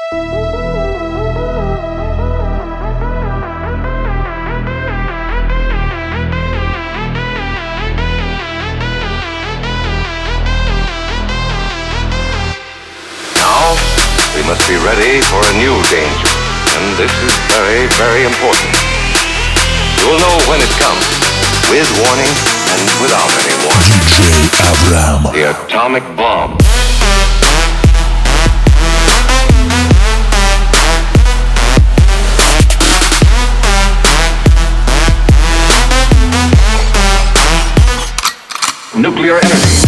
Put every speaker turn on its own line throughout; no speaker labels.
We must be ready for a new danger, and this is very, very important. You'll know when it comes, with warning and without any warning.
DJ Avram.
The atomic bomb. Nuclear energy.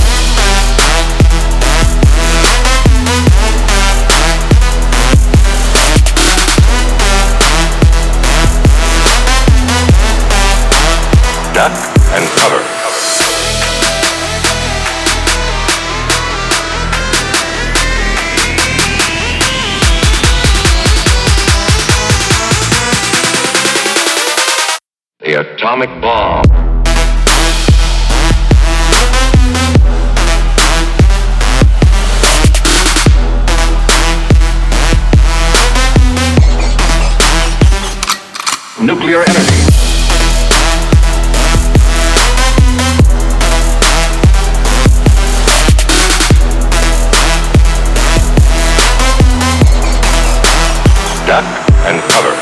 Duck and cover. The atomic bomb. Nuclear energy. Duck and cover.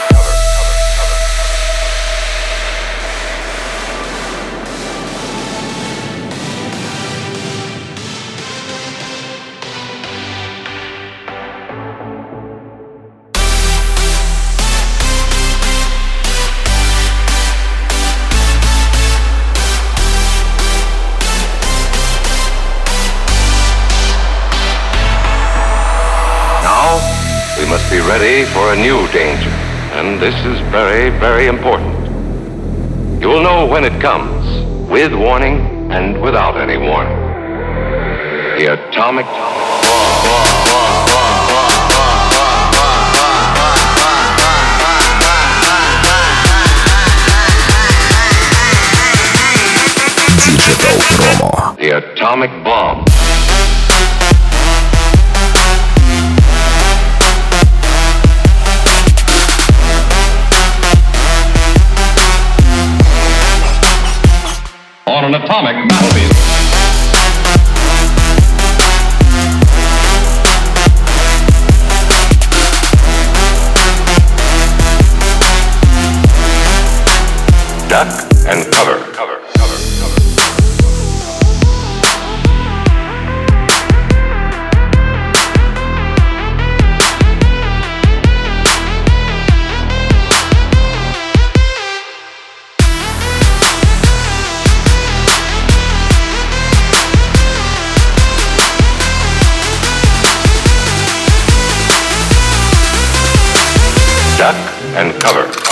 We must be ready for a new danger, and this is very, very important. You'll know when it comes, with warning and without any warning. The atomic bomb.
Digital Promo.
The atomic bomb. On an atomic battlefield. Duck and cover. Duck and cover.